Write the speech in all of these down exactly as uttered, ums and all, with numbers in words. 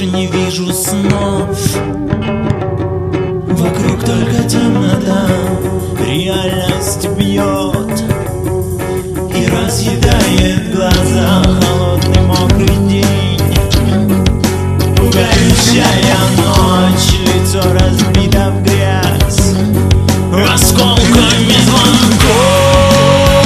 больше не вижу снов. Вокруг только темнота, реальность бьет и разъедает глаза. Холодный мокрый день, пугающая ночь, лицо разбито в грязь осколками звонков.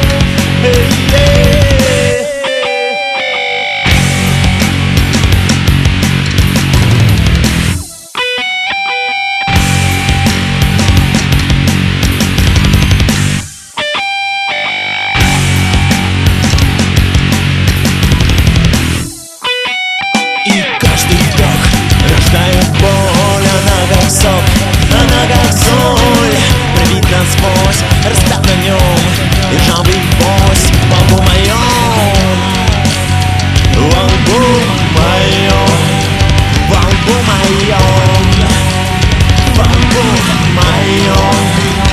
И каждый вдох рождает боль, она как сок, она как соль, пробит насквозь, растав на нем и ржавый гвоздь во лбу моем, во лбу моем, во лбу моем, во лбу моем.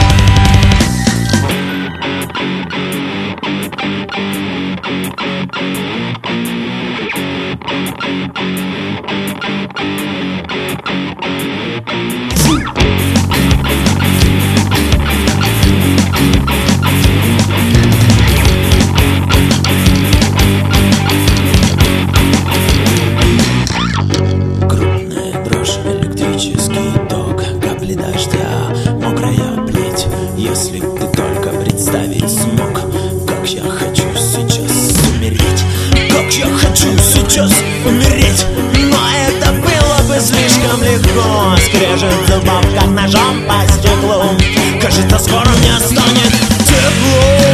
Крупная дрожь, электрический ток, капли дождя, мокрая плеть. Если б ты только представить смог, как я хочу сейчас умереть, как я хочу сейчас умереть. Но это было бы слишком легко. Скрежет зубов, как ножом по стеклу. Кажется, скоро мне станет тепло.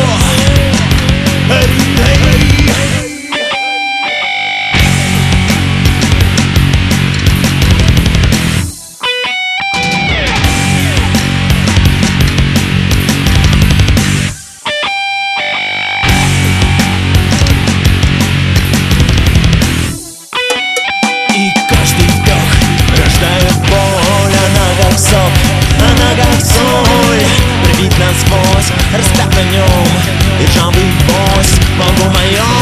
Она как соль, пробит насквозь, растав на нем и ржавый гвоздь во лбу моем.